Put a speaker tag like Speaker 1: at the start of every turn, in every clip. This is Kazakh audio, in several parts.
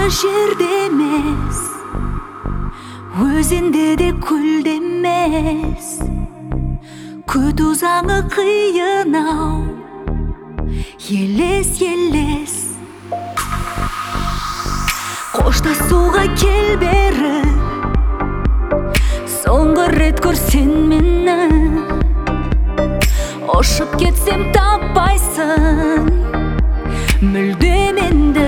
Speaker 1: жерде емес, өзенде де көлде емес. Күту заңы қиын ау, елес елес. Қоштасуға кел бері, соңғы рет көрсен мені. Ұшып кетсем таппайсың мүлдем енді.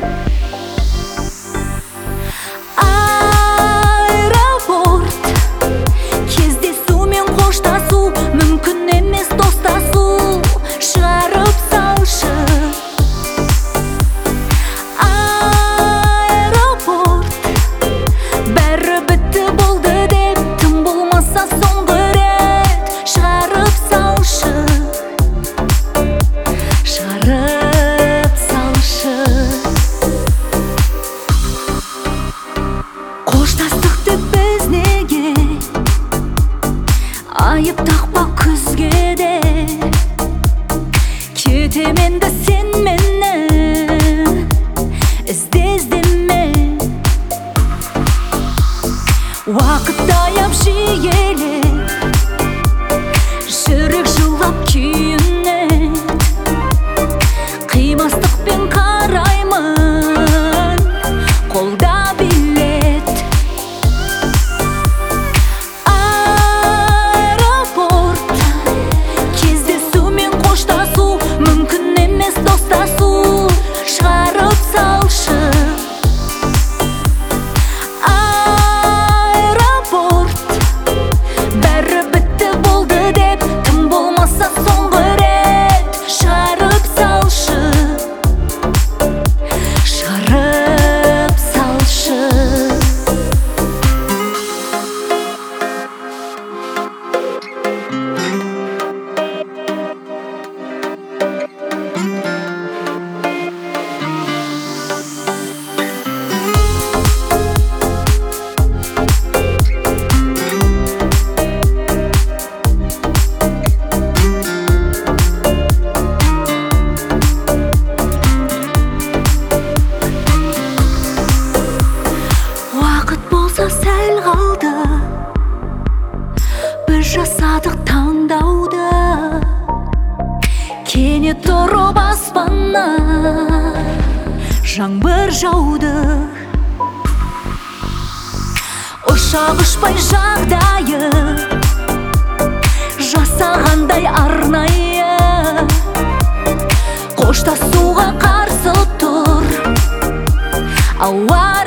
Speaker 1: Аэропорт, кездесу мен қоштасу, мүмкін емес достасу. Шығарып салшы. Аэропорт, бәрі бітті болды деп, тым болмаса соңғы рет шығарып салшы. Шығарып салшы. Қоштастықты біз неге айып тақпа күзге де. Кетем енді сен мені іздеме. Уақыт аяп жиеле, жүрек жылап күйіне. Қимастықпен қараймын, қолда билет. Аэропорт, кездесу мен қоштасу, мүмкін емес достасу. Шығарып салшы. Аэропорт, бәрі бітті болды деп, тым болмаса соңғы рет шығарып салшы. Шығарып салшы. Уақыт болса сәл қалды, біз жасадық таңдауды. Кенет тұрып аспаннан жаңбыр жауды. Ұшақ ұшпай жағдайы жасағандай арнайы. Қоштасуға қарсы тұр ауа